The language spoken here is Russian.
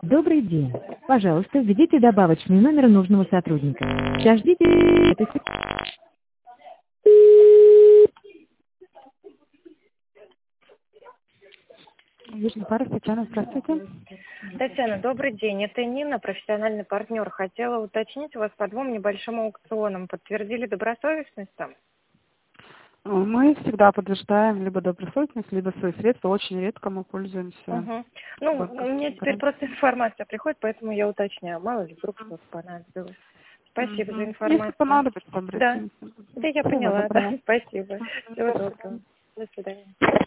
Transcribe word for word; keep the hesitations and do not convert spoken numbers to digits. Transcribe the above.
Добрый день. Пожалуйста, введите добавочный номер нужного сотрудника. Подождите. Это... Южный парк, Татьяна, здравствуйте. Татьяна, добрый день. Это Нина, профессиональный партнер. Хотела уточнить у вас по двум небольшим аукционам. Подтвердили добросовестность там? Мы всегда подтверждаем либо добросовестность, либо свои средства. Очень редко мы пользуемся. Угу. Ну, у меня теперь просто информация приходит, поэтому я уточняю. Мало ли, вдруг что-то понадобилось. Спасибо Угу. за информацию. Если понадобится, Да, обратимся. да, я Всего поняла, да. доброго. Спасибо. Всего доброго. До свидания.